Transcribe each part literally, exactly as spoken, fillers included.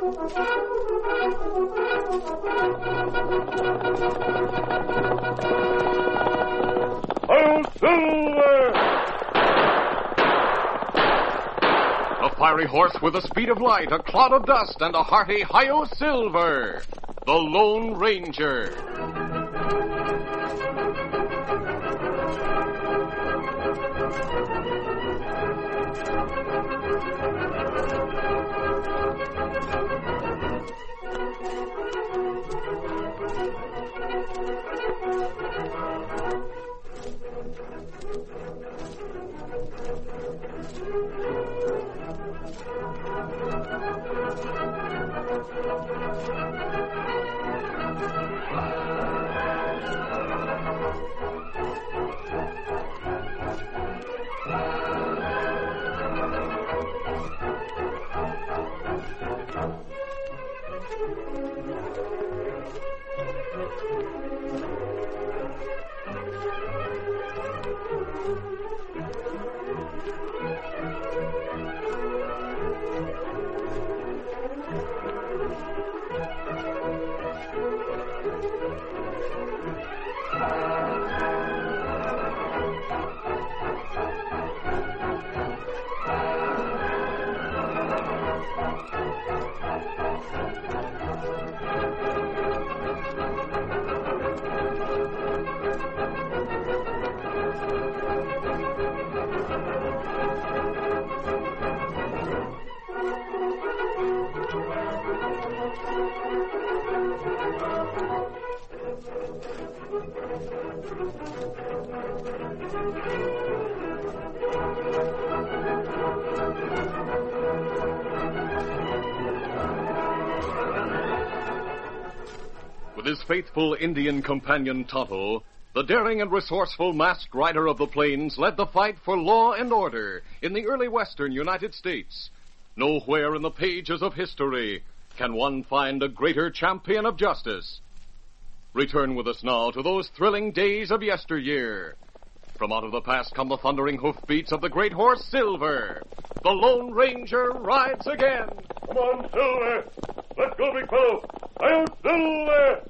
Hail Silver! A fiery horse with the speed of light, a cloud of dust, and a hearty Hi-Yo Silver, the Lone Ranger. With his faithful Indian companion Tonto, the daring and resourceful masked rider of the plains led the fight for law and order in the early western United States. Nowhere in the pages of history can one find a greater champion of justice. Return with us now to those thrilling days of yesteryear. From out of the past come the thundering hoofbeats of the great horse Silver. The Lone Ranger rides again. Come on, Silver. Let's go, big fellow. Hail Silver!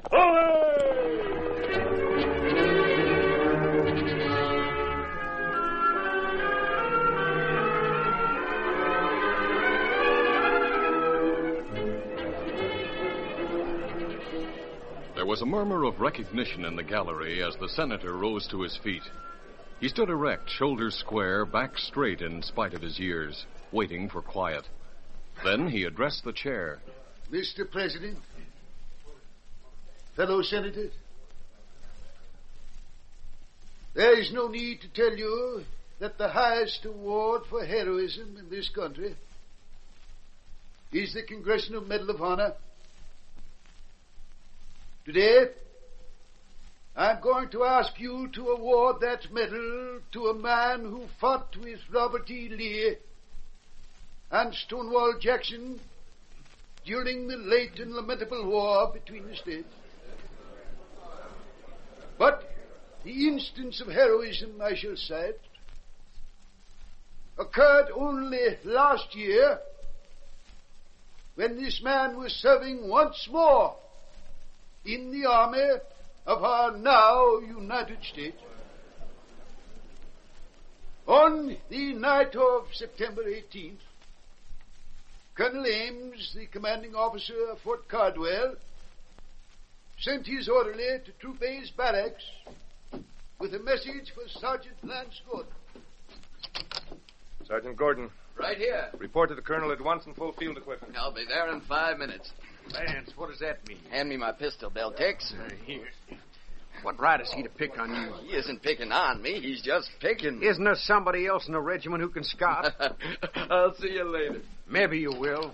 There was a murmur of recognition in the gallery as the senator rose to his feet. He stood erect, shoulders square, back straight in spite of his years, waiting for quiet. Then he addressed the chair. Mister President, fellow senators, there is no need to tell you that the highest award for heroism in this country is the Congressional Medal of Honor. Today, I'm going to ask you to award that medal to a man who fought with Robert E. Lee and Stonewall Jackson during the late and lamentable war between the states. But the instance of heroism I shall cite occurred only last year when this man was serving once more in the army of our now United States. On the night of September eighteenth, Colonel Ames, the commanding officer of Fort Cardwell, sent his orderly to Troop A's barracks with a message for Sergeant Lance Gordon. Sergeant Gordon. Right here. Report to the colonel at once in full field equipment. I'll be there in five minutes. Lance, what does that mean? Hand me my pistol, Del Tex. Uh, here. What right is he to pick on you? He isn't picking on me. He's just picking. Isn't there somebody else in the regiment who can scout? I'll see you later. Maybe you will.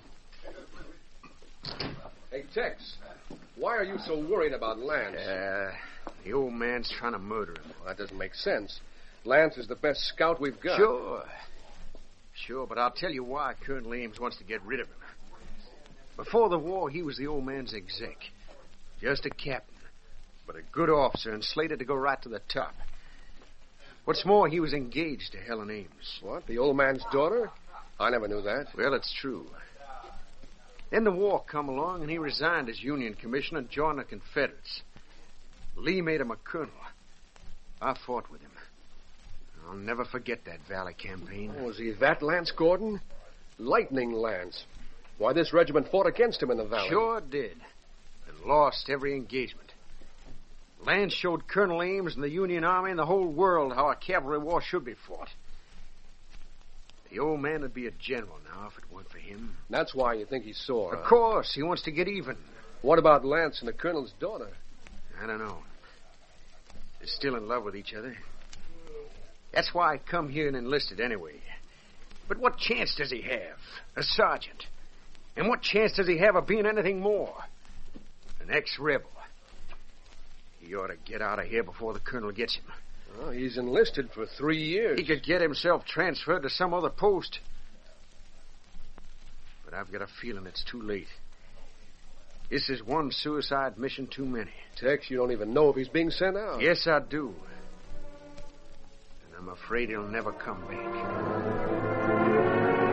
Hey, Tex, why are you so worried about Lance? Uh, the old man's trying to murder him. Well, that doesn't make sense. Lance is the best scout we've got. Sure. Sure, but I'll tell you why Colonel Ames wants to get rid of him. Before the war, he was the old man's exec. Just a captain, but a good officer and slated to go right to the top. What's more, he was engaged to Helen Ames. What, the old man's daughter? I never knew that. Well, it's true. Then the war come along, and he resigned as Union commissioner and joined the Confederates. Lee made him a colonel. I fought with him. I'll never forget that Valley campaign. Oh, was he that Lance Gordon? Lightning Lance. Why, this regiment fought against him in the Valley. Sure did. And lost every engagement. Lance showed Colonel Ames and the Union Army and the whole world how a cavalry war should be fought. The old man would be a general now if it weren't for him. That's why you think he's sore. Of huh? course, he wants to get even. What about Lance and the colonel's daughter? I don't know. They're still in love with each other. That's why I come here and enlisted anyway. But what chance does he have? A sergeant. And what chance does he have of being anything more? An ex-rebel. He ought to get out of here before the colonel gets him. Well, he's enlisted for three years. He could get himself transferred to some other post. But I've got a feeling it's too late. This is one suicide mission too many. Tex, you don't even know if he's being sent out. Yes, I do. And I'm afraid he'll never come back.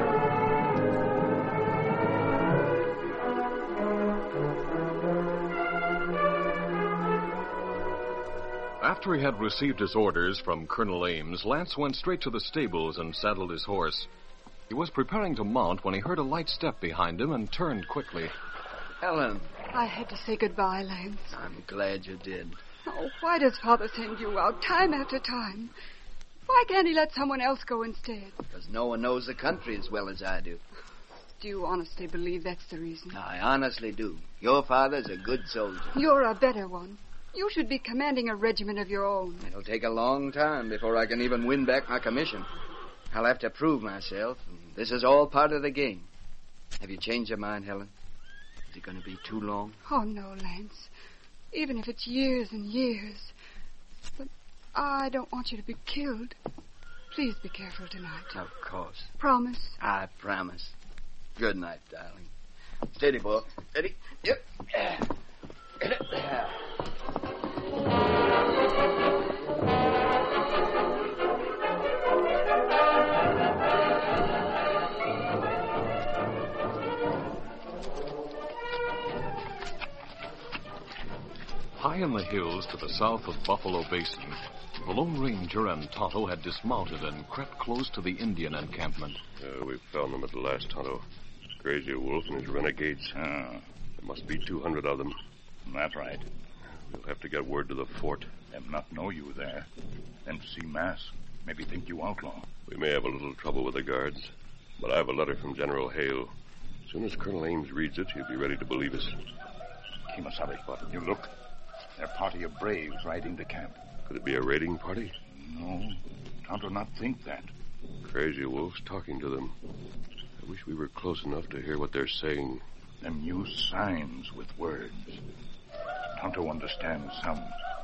After he had received his orders from Colonel Ames, Lance went straight to the stables and saddled his horse. He was preparing to mount when he heard a light step behind him and turned quickly. Helen, I had to say goodbye, Lance. I'm glad you did. Oh, why does Father send you out time after time? Why can't he let someone else go instead? Because no one knows the country as well as I do. Do you honestly believe that's the reason? I honestly do. Your father's a good soldier. You're a better one. You should be commanding a regiment of your own. It'll take a long time before I can even win back my commission. I'll have to prove myself. And this is all part of the game. Have you changed your mind, Helen? Is it going to be too long? Oh, no, Lance. Even if it's years and years. But I don't want you to be killed. Please be careful tonight. Of course. Promise? I promise. Good night, darling. Steady, boy. Steady. Yep. High in the hills to the south of Buffalo Basin, the Lone Ranger and Tonto had dismounted and crept close to the Indian encampment. Uh, we found them at last, Tonto. Crazy Wolf and his renegades. Ah, There must be two hundred of them. that's right. We'll have to get word to the fort. Them not know you there. Then to see mass, maybe think you outlaw. We may have a little trouble with the guards, but I have a letter from General Hale. As soon as Colonel Ames reads it, he'll be ready to believe us. Kemosabe, you look. They're a party of braves riding to camp. Could it be a raiding party? No, Tonto not think that. Crazy Wolf's talking to them. I wish we were close enough to hear what they're saying. Them use signs with words. Tonto understands some.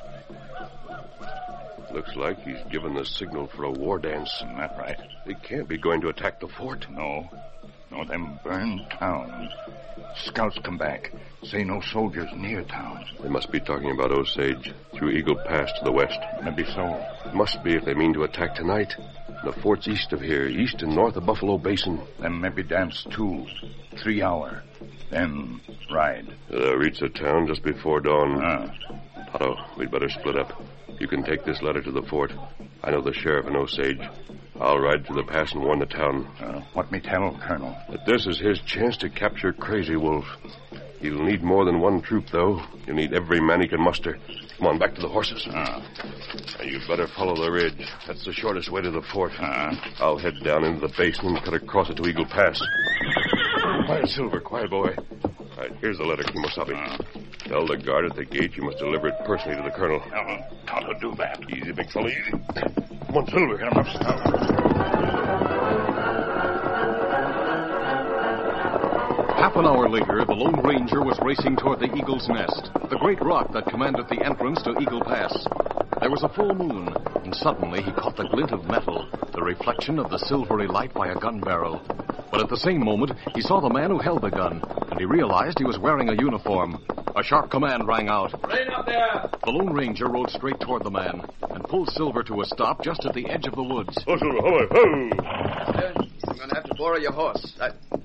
Looks like he's given the signal for a war dance. Isn't that right? They can't be going to attack the fort. No. No, them burned towns. Scouts come back. Say no soldiers near town. They must be talking about Osage, through Eagle Pass to the west. Maybe so. Must be if they mean to attack tonight. The fort's east of here, east and north of Buffalo Basin. Then maybe dance two, three hour. Then ride. They'll reach the town just before dawn. Ah. Tonto, we'd better split up. You can take this letter to the fort. I know the sheriff in Osage. I'll ride through the pass and warn the town. Uh, what me tell, Colonel? That this is his chance to capture Crazy Wolf. He'll need more than one troop, though. He'll need every man he can muster. Come on, back to the horses. Ah. Now, you'd better follow the ridge. That's the shortest way to the fort. Ah. I'll head down into the basin and cut across it to Eagle Pass. Quiet, Silver, quiet, boy. All right, here's the letter, Kemosabe. Ah. Tell the guard at the gate you must deliver it personally to the colonel. Uh, Tonto do that. Easy, big fella, easy. Come on, Silver. Get him up, Scout. Half an hour later, the Lone Ranger was racing toward the Eagle's Nest, the great rock that commanded the entrance to Eagle Pass. There was a full moon, and suddenly he caught the glint of metal, the reflection of the silvery light by a gun barrel. But at the same moment, he saw the man who held the gun, and he realized he was wearing a uniform. A sharp command rang out. Rain up there! The Lone Ranger rode straight toward the man and pulled Silver to a stop just at the edge of the woods. Oh, Silver, ho, ho! I'm going to have to borrow your horse. I...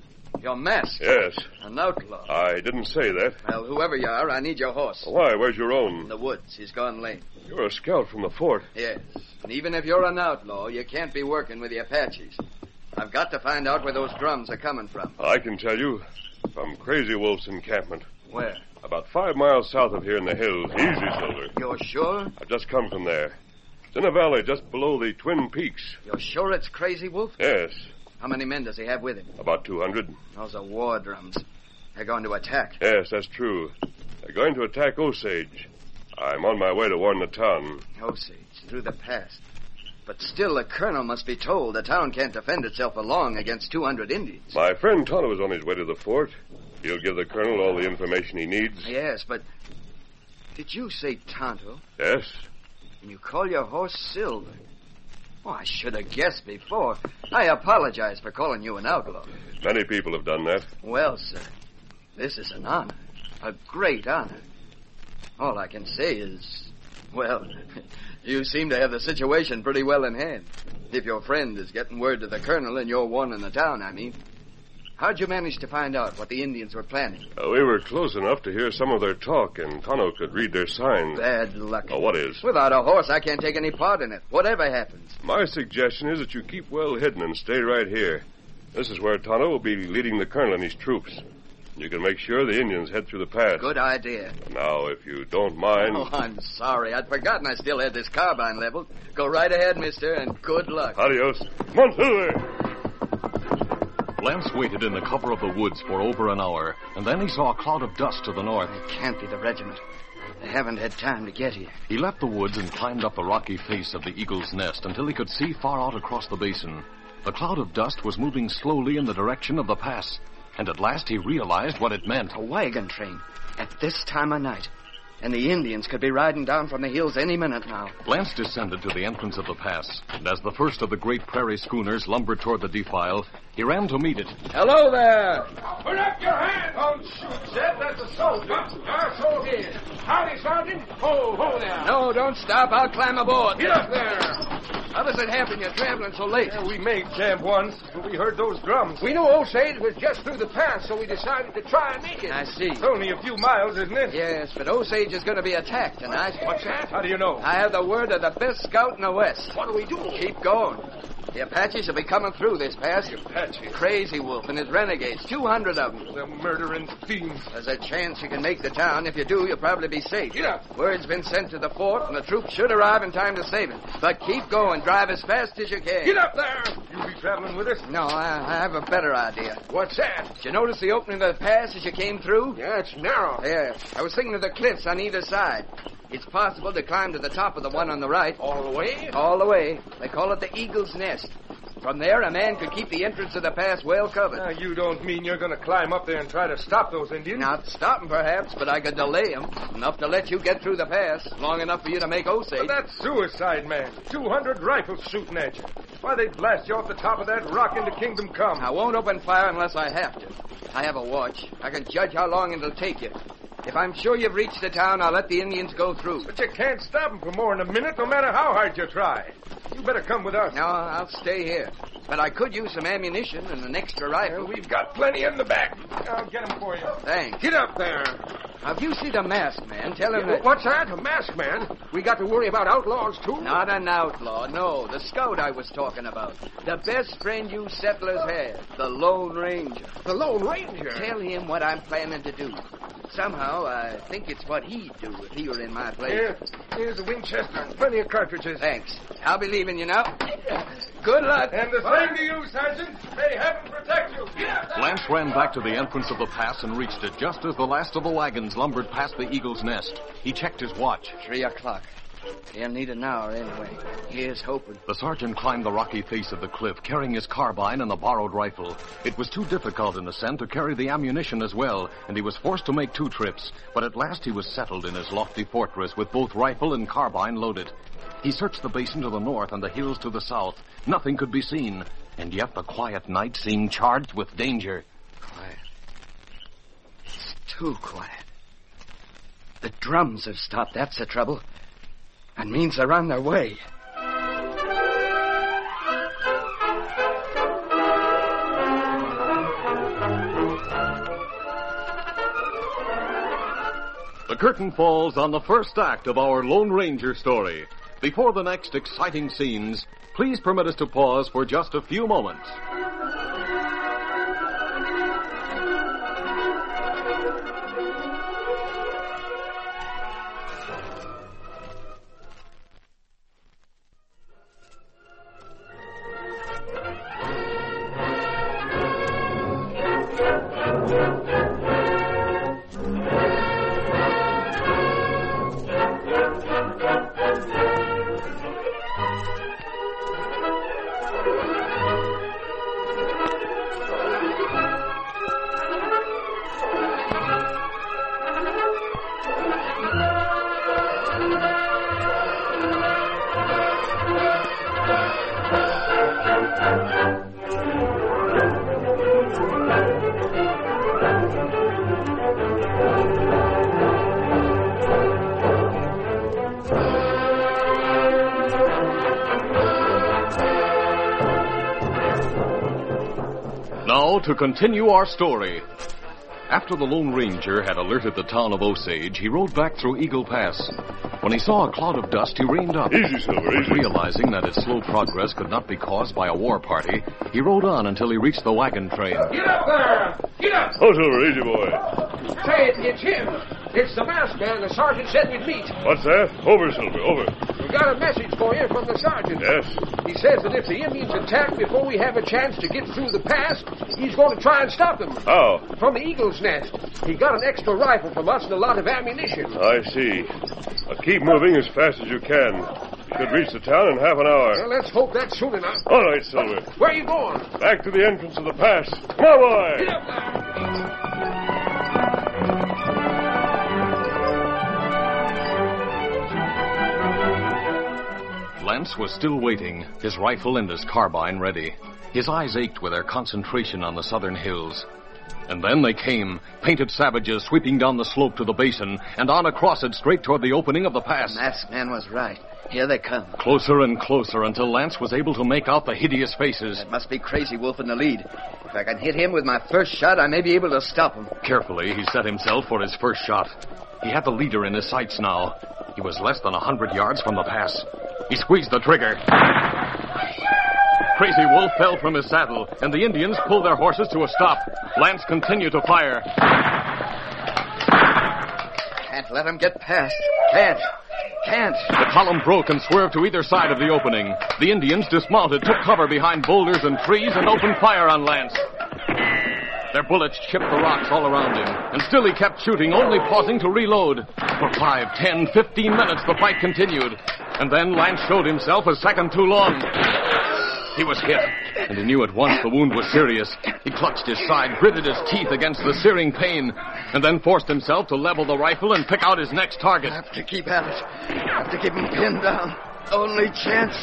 You're masked. Yes. An outlaw. I didn't say that. Well, whoever you are, I need your horse. Why? Where's your own? In the woods. He's gone lame. You're a scout from the fort. Yes. And even if you're an outlaw, you can't be working with the Apaches. I've got to find out where those drums are coming from. I can tell you. From Crazy Wolf's encampment. Where? About five miles south of here in the hills. Easy, Silver. You're sure? I've just come from there. It's in a valley just below the Twin Peaks. You're sure it's Crazy Wolf? Yes. How many men does he have with him? About two hundred. Those are war drums. They're going to attack. Yes, that's true. They're going to attack Osage. I'm on my way to warn the town. Osage, through the pass. But still, the colonel must be told the town can't defend itself for long against two hundred Indians. My friend Tonto is on his way to the fort. He'll give the colonel all the information he needs. Yes, but did you say Tonto? Yes. And you call your horse Silver? Oh, I should have guessed before. I apologize for calling you an outlaw. Many people have done that. Well, sir, this is an honor. A great honor. All I can say is, well, you seem to have the situation pretty well in hand. If your friend is getting word to the colonel and you're warning the town, I mean. How'd you manage to find out what the Indians were planning? Uh, we were close enough to hear some of their talk, and Tonto could read their signs. Bad luck. Oh, what is? Without a horse, I can't take any part in it. Whatever happens. My suggestion is that you keep well hidden and stay right here. This is where Tonto will be leading the colonel and his troops. You can make sure the Indians head through the pass. Good idea. Now, if you don't mind... Oh, I'm sorry. I'd forgotten I still had this carbine leveled. Go right ahead, mister, and good luck. Adios. Come on, Silver! Lance waited in the cover of the woods for over an hour, and then he saw a cloud of dust to the north. It can't be the regiment. They haven't had time to get here. He left the woods and climbed up the rocky face of the Eagle's Nest until he could see far out across the basin. The cloud of dust was moving slowly in the direction of the pass, and at last he realized what it meant. A wagon train at this time of night. And the Indians could be riding down from the hills any minute now. Lance descended to the entrance of the pass, and as the first of the great prairie schooners lumbered toward the defile, he ran to meet it. Hello there! Put up your hand! Don't shoot, Zeb. That's a soldier. Our soldier. Howdy, Sergeant. Ho, ho there. No, don't stop. I'll climb aboard. Get up there. How does it happen you're traveling so late? Yeah, we made camp once, but we heard those drums. We knew Osage was just through the pass, so we decided to try and make it. I see. It's only a few miles, isn't it? Yes, but Osage is going to be attacked tonight. What's that? How do you know? I have the word of the best scout in the West. What do we do? Keep going. The Apaches will be coming through this pass. Apaches? Crazy Wolf and his renegades, two hundred of them. The murdering fiends. There's a chance you can make the town. If you do, you'll probably be safe. Get up. Word's been sent to the fort, and the troops should arrive in time to save it. But keep going. Drive as fast as you can. Get up there. You be traveling with us? No, I, I have a better idea. What's that? Did you notice the opening of the pass as you came through? Yeah, it's narrow. Yeah. I was thinking of the cliffs on either side. It's possible to climb to the top of the one on the right. All the way? All the way. They call it the Eagle's Nest. From there, a man could keep the entrance of the pass well covered. Now, you don't mean you're going to climb up there and try to stop those Indians? Not stop them, perhaps, but I could delay them. Enough to let you get through the pass. Long enough for you to make Osage. But that's suicide, man. Two hundred rifles shooting at you. Why, they'd blast you off the top of that rock into Kingdom Come. I won't open fire unless I have to. I have a watch. I can judge how long it'll take you. If I'm sure you've reached the town, I'll let the Indians go through. But you can't stop them for more than a minute, no matter how hard you try. You better come with us. No, I'll stay here. But I could use some ammunition and an extra rifle. Well, we've got plenty in the back. I'll get them for you. Thanks. Get up there. Now, if you see the masked man, tell him that... What's that? A masked man? We got to worry about outlaws, too? Not an outlaw, no. The scout I was talking about. The best friend you settlers have. The Lone Ranger. The Lone Ranger? Tell him what I'm planning to do. Somehow, I think it's what he'd do if he were in my place. Here, here's a Winchester. Plenty of cartridges. Thanks. I'll be leaving you now. Good luck. And the same to you, Sergeant. May heaven protect you. Lance ran back to the entrance of the pass and reached it just as the last of the wagons lumbered past the Eagle's Nest. He checked his watch. Three o'clock. He'll need an hour anyway. Here's hoping. The sergeant climbed the rocky face of the cliff, carrying his carbine and a borrowed rifle. It was too difficult in ascent to carry the ammunition as well, and he was forced to make two trips. But at last he was settled in his lofty fortress with both rifle and carbine loaded. He searched the basin to the north and the hills to the south. Nothing could be seen, and yet the quiet night seemed charged with danger. Quiet. It's too quiet. The drums have stopped, that's the trouble. That means they're on their way. The curtain falls on the first act of our Lone Ranger story. Before the next exciting scenes, please permit us to pause for just a few moments. Now, to continue our story. After the Lone Ranger had alerted the town of Osage, he rode back through Eagle Pass. When he saw a cloud of dust, he reined up. Easy, Silver, easy. Realizing that its slow progress could not be caused by a war party, he rode on until he reached the wagon train. Get up there! Get up! Oh, Silver, easy, boy. Say it, it's him. It's the masked man the sergeant said we'd meet. What's that? Over, Silver, over. We got a message for you from the sergeant. Yes? He says that if the Indians attack before we have a chance to get through the pass, he's going to try and stop them. How? From the Eagle's Nest. He got an extra rifle from us and a lot of ammunition. I see. Now keep moving as fast as you can. You should reach the town in half an hour. Well, let's hope that's soon enough. All right, Silver. Where are you going? Back to the entrance of the pass. Come on, boy! Get up there! Lance was still waiting, his rifle and his carbine ready. His eyes ached with their concentration on the southern hills. And then they came, painted savages sweeping down the slope to the basin and on across it straight toward the opening of the pass. The masked man was right. Here they come. Closer and closer until Lance was able to make out the hideous faces. That must be Crazy Wolf in the lead. If I can hit him with my first shot, I may be able to stop him. Carefully, he set himself for his first shot. He had the leader in his sights now. He was less than a hundred yards from the pass. He squeezed the trigger. Crazy Wolf fell from his saddle, and the Indians pulled their horses to a stop. Lance continued to fire. Can't let him get past. Can't. Can't. The column broke and swerved to either side of the opening. The Indians dismounted, took cover behind boulders and trees, and opened fire on Lance. Their bullets chipped the rocks all around him, and still he kept shooting, only pausing to reload. For five, ten, fifteen minutes, the fight continued. And then Lance showed himself a second too long. He was hit, and he knew at once the wound was serious. He clutched his side, gritted his teeth against the searing pain, and then forced himself to level the rifle and pick out his next target. I have to keep at it. I have to keep him pinned down. Only chance.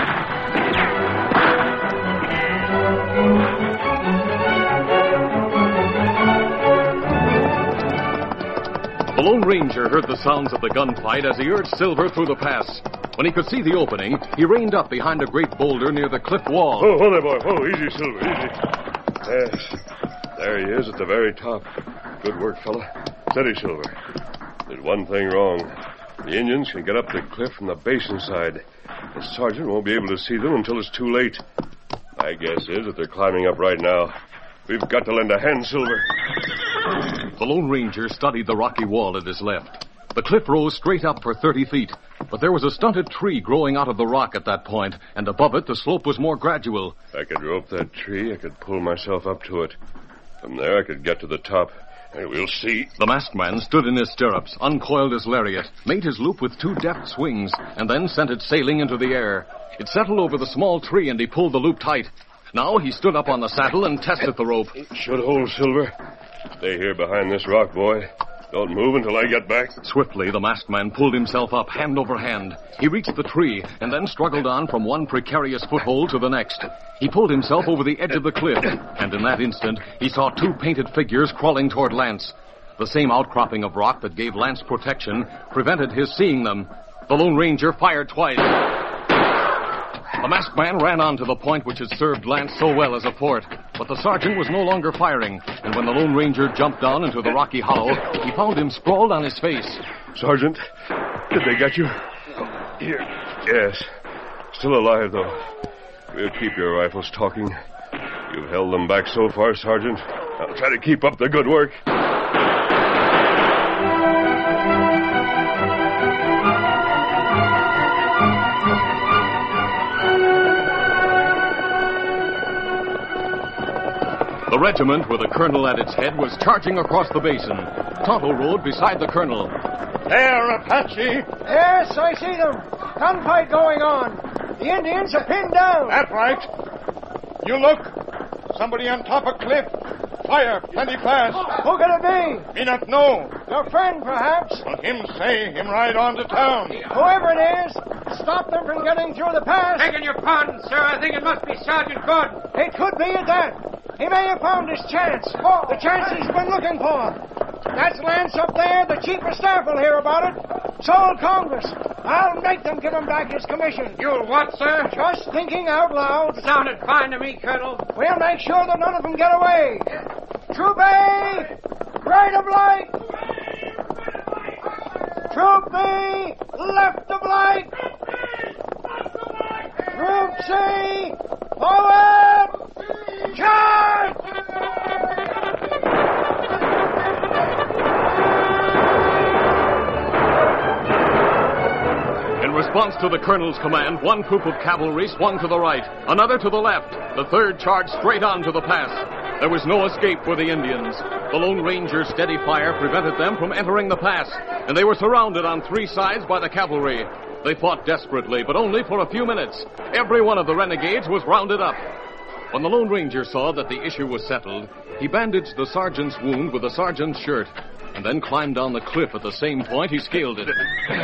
The Lone Ranger heard the sounds of the gunfight as he urged Silver through the pass. When he could see the opening, he reined up behind a great boulder near the cliff wall. Oh, hold there, boy. Oh, easy, Silver, easy. Yes. There he is at the very top. Good work, fella. Steady, Silver. There's one thing wrong. The Indians can get up the cliff from the basin side. The sergeant won't be able to see them until it's too late. My guess is that they're climbing up right now. We've got to lend a hand, Silver. The Lone Ranger studied the rocky wall at his left. The cliff rose straight up for thirty feet, but there was a stunted tree growing out of the rock at that point, and above it the slope was more gradual. If I could rope that tree, I could pull myself up to it. From there I could get to the top, and we'll see. The masked man stood in his stirrups, uncoiled his lariat, made his loop with two deft swings, and then sent it sailing into the air. It settled over the small tree, and he pulled the loop tight. Now he stood up on the saddle and tested the rope. It should hold, Silver. Stay here behind this rock, boy. Don't move until I get back. Swiftly, the masked man pulled himself up, hand over hand. He reached the tree, and then struggled on from one precarious foothold to the next. He pulled himself over the edge of the cliff, and in that instant, he saw two painted figures crawling toward Lance. The same outcropping of rock that gave Lance protection prevented his seeing them. The Lone Ranger fired twice. The masked man ran on to the point which had served Lance so well as a fort, but the sergeant was no longer firing, and when the Lone Ranger jumped down into the rocky hollow, he found him sprawled on his face. Sergeant, did they get you? Here. Yes. Still alive, though. We'll keep your rifles talking. You've held them back so far, Sergeant. I'll try to keep up the good work. The regiment, with a colonel at its head, was charging across the basin. Tonto rode beside the colonel. There, Apache. Yes, I see them. Gunfight going on. The Indians are pinned down. That's right. You look. Somebody on top of cliff. Fire, plenty fast. Who can it be? Me not know. Your friend, perhaps. Well, him say him ride on to town. Whoever it is, stop them from getting through the pass. Begging your pardon, sir. I think it must be Sergeant Gordon. It could be at that. He may have found his chance. The chance he's been looking for. That's Lance up there. The chief of staff will hear about it. So will Congress. I'll make them give him back his commission. You'll what, sir? Just thinking out loud. Sounded fine to me, Colonel. We'll make sure that none of them get away. Troop A, right of light. Troop B, left of light. Troop C, forward. Charge! In response to the colonel's command, one troop of cavalry swung to the right, another to the left. The third charged straight on to the pass. There was no escape for the Indians. The Lone Ranger's steady fire prevented them from entering the pass, and they were surrounded on three sides by the cavalry. They fought desperately, but only for a few minutes. Every one of the renegades was rounded up. When the Lone Ranger saw that the issue was settled, he bandaged the sergeant's wound with the sergeant's shirt, and then climbed down the cliff at the same point he scaled it.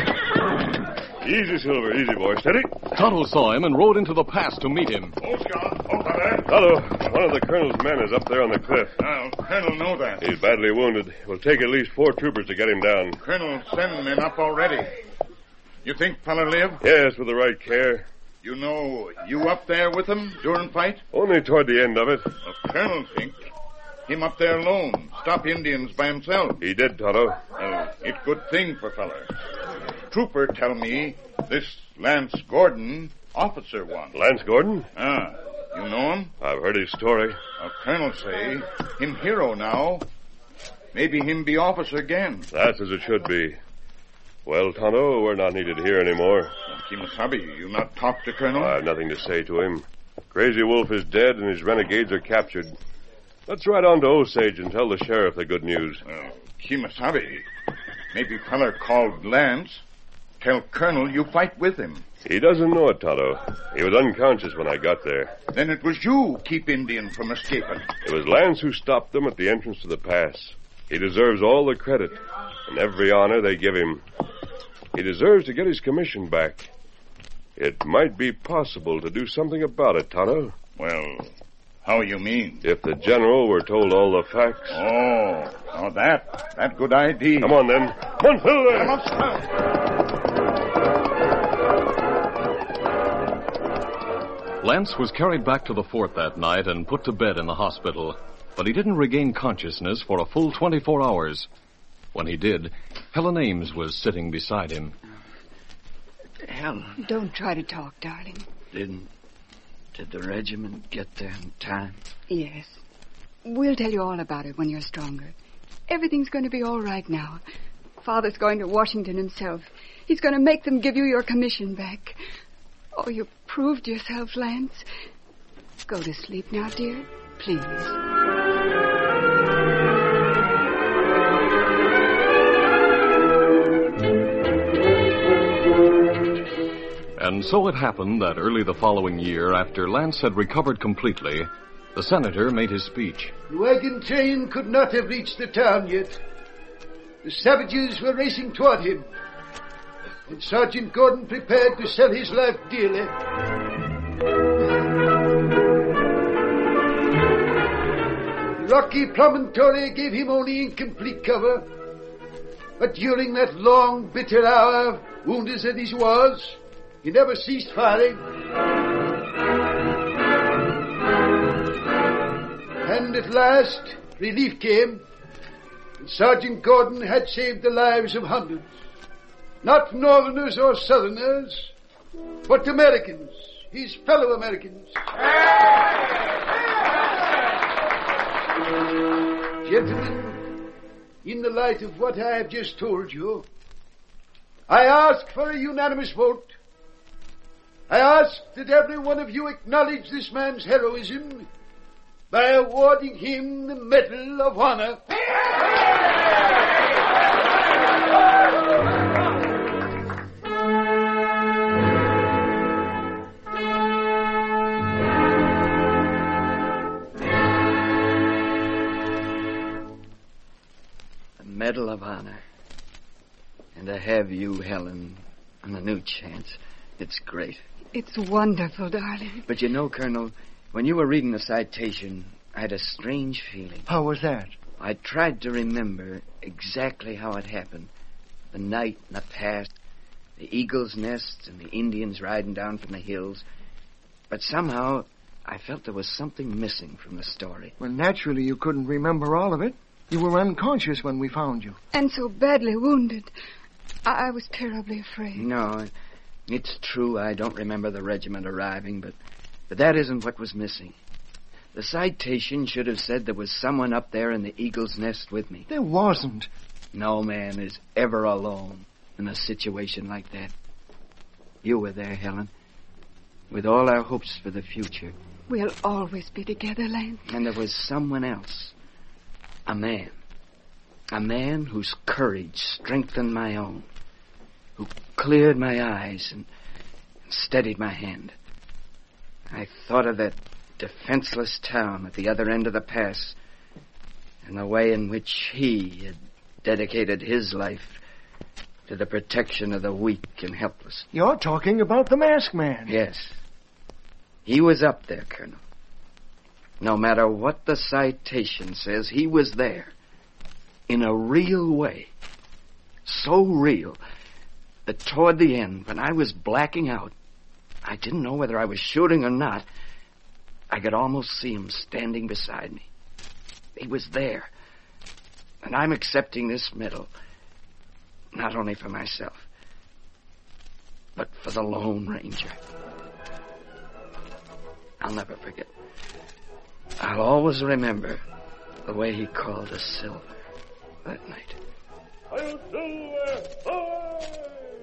Easy, Silver. Easy, boy. Steady. Tonto saw him and rode into the pass to meet him. Oh, Scott. Oh, there. Tonto, one of the colonel's men is up there on the cliff. Now, Colonel know that. He's badly wounded. It will take at least four troopers to get him down. Colonel send men up already. You think fella live? Yes, with the right care. You know, you up there with him during fight? Only toward the end of it. The Colonel think him up there alone, stop Indians by himself. He did, Tonto. Well, it good thing for feller. Trooper tell me this Lance Gordon, officer one. Lance Gordon? Ah, you know him? I've heard his story. A colonel say him hero now. Maybe him be officer again. That's as it should be. Well, Tonto, we're not needed here anymore. Kimasabi, you not talk to Colonel? I have nothing to say to him. Crazy Wolf is dead and his renegades are captured. Let's ride on to Osage and tell the sheriff the good news. Well, Kimasabi, maybe feller called Lance. Tell Colonel you fight with him. He doesn't know it, Tonto. He was unconscious when I got there. Then it was you keep Indian from escaping. It was Lance who stopped them at the entrance to the pass. He deserves all the credit and every honor they give him. He deserves to get his commission back. It might be possible to do something about it, Tonto. Well, how you mean? If the general were told all the facts. Oh, oh that, that good idea. Come on, then. Come on, Silver. Come on, sir. Lance was carried back to the fort that night and put to bed in the hospital, but he didn't regain consciousness for a full twenty-four hours. When he did, Helen Ames was sitting beside him. Helen. Don't try to talk, darling. Didn't... Did the regiment get there in time? Yes. We'll tell you all about it when you're stronger. Everything's going to be all right now. Father's going to Washington himself. He's going to make them give you your commission back. Oh, you proved yourself, Lance. Go to sleep now, dear. Please. And so it happened that early the following year, after Lance had recovered completely, the senator made his speech. The wagon train could not have reached the town yet. The savages were racing toward him, and Sergeant Gordon prepared to sell his life dearly. The rocky promontory gave him only incomplete cover, but during that long, bitter hour, wounded as he was, he never ceased firing. And at last, relief came, and Sergeant Gordon had saved the lives of hundreds. Not Northerners or Southerners, but Americans, his fellow Americans. Gentlemen, in the light of what I have just told you, I ask for a unanimous vote. I ask that every one of you acknowledge this man's heroism by awarding him the Medal of Honor. The Medal of Honor. And to have you, Helen, on a new chance. It's great. It's wonderful, darling. But you know, Colonel, when you were reading the citation, I had a strange feeling. How was that? I tried to remember exactly how it happened. The night in the pass, the eagle's nest, and the Indians riding down from the hills. But somehow, I felt there was something missing from the story. Well, naturally, you couldn't remember all of it. You were unconscious when we found you. And so badly wounded. I, I was terribly afraid. No, it's true I don't remember the regiment arriving, but, but that isn't what was missing. The citation should have said there was someone up there in the eagle's nest with me. There wasn't. No man is ever alone in a situation like that. You were there, Helen, with all our hopes for the future. We'll always be together, Lance. And there was someone else. A man. A man whose courage strengthened my own. Who cleared my eyes and, and steadied my hand. I thought of that defenseless town at the other end of the pass and the way in which he had dedicated his life to the protection of the weak and helpless. You're talking about the masked man. Yes. He was up there, Colonel. No matter what the citation says, he was there. In a real way. So real that toward the end, when I was blacking out, I didn't know whether I was shooting or not. I could almost see him standing beside me. He was there. And I'm accepting this medal, not only for myself, but for the Lone Ranger. I'll never forget. I'll always remember the way he called us Silver that night. I'll Silver! Ahoy!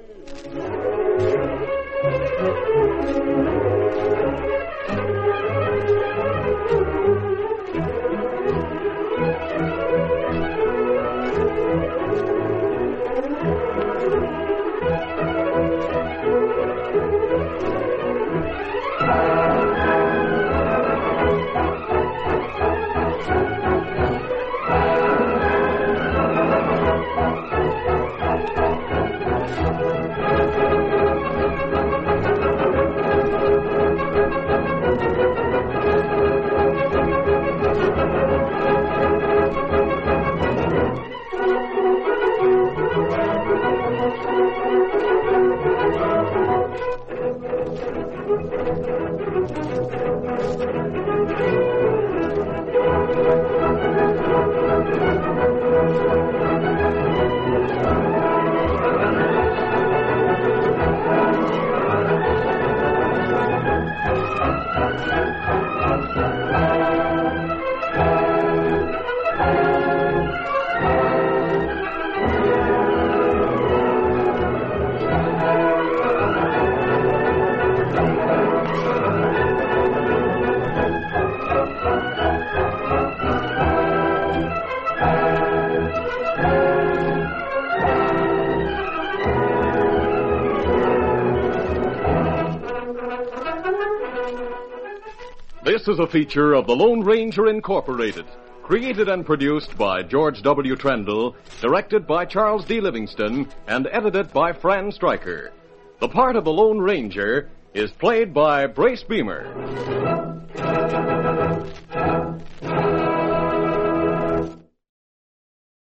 This is a feature of the Lone Ranger Incorporated, created and produced by George W. Trendle, directed by Charles D. Livingston, and edited by Fran Stryker. The part of the Lone Ranger is played by Brace Beamer.